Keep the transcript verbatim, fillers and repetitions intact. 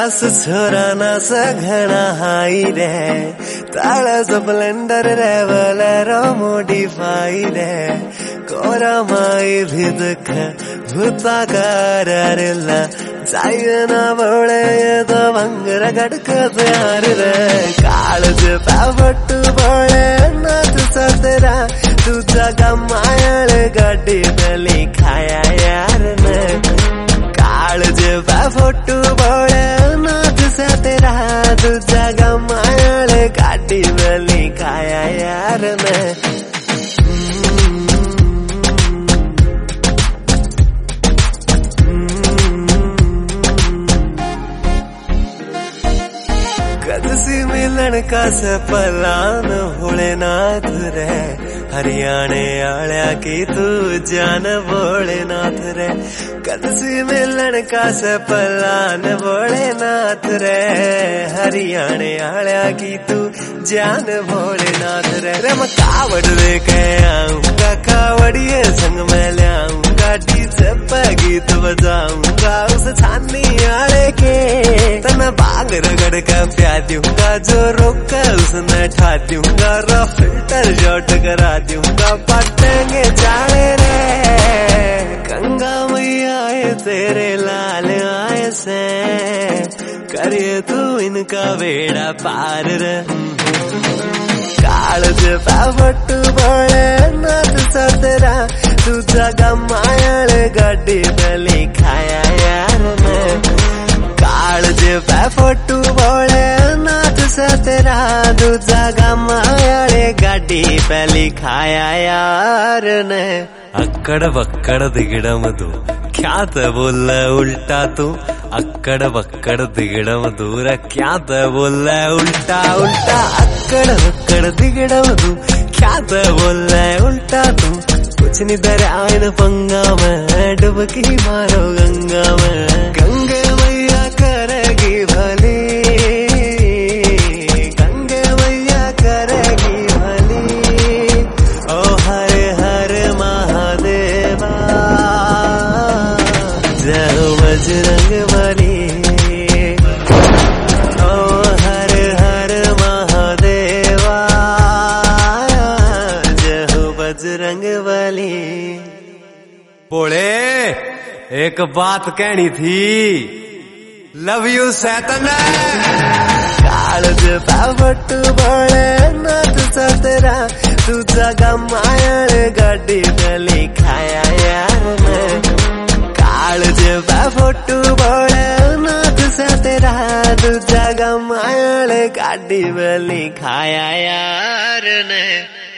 दस छोरा ना सघना हाई रे ताड़ा स्प्लेंडर रे बोलेरो मॉडिफाई रे कोरा माई भी दुख भूता करला जायना बोले तो भंगर गडक तयार रे काळज पावट बोले नाथ सतरा तुझा गमायल गाडी दली खाया यार ने काळज पावट बोले नाथ सतरा तुझा गमायल गाडी दली खाया यार ने कदसी मिलन का सपलान भोलेनाथ रे हरियाणे आळ्या की तू जान भोलेनाथ रे कदसी मिलन का सपलान भोलेनाथ रे हरियाणे आळ्या की तू जान भोलेनाथ रे रे मैं कावड़ लेके आऊंगा कावड़िए संग में ले आऊंगा डीजे पे गीत बजाऊंगा उस छानी आड़े के तना बाग रगड़ का प्यार दूंगा जो रोका उसने ठा दूंगा रा फिल्टर शॉट करा दूंगा पटेंगे चाले रे गंगा मैया आए तेरे लाल आए से करिए तू इनका बेड़ा पार रे काळज पावट बोले नाथ सतरा तुझा गमायल गाडी दली खाया यार ने काळज पावट बोले नाथ सतरा तुझा गमायल गाडी दली खाया यार ने अक्कड़ बक्कड़ दिगड़मदू ख्यात बोल उल्टा तू अक्कड़ बक्कड़ दिगड़मदू रे ख्यात बोल उल्टा उल्टा अक्कड़ बक्कड़ दिगड़मदू ख्यात बोल उल्टा तू कुछ नहीं दरिया पंगा में डुबकी मारो गंगा में गंगे मैया करेगी भली गंगे मैया करेगी भली ओ हरे हरे महादेवा जय बजरंग बली ओ हर हर महादेवा जय हो बजरंग बली। बोले एक बात कहनी थी लव यू सैतन काळज पावट बोले नाथ सतरा तुझा गमायल गाडी दली खाया यार ने काळज पावट बोले नाथ सतरा तुझा गमायल गाडी दली खाया यार ने।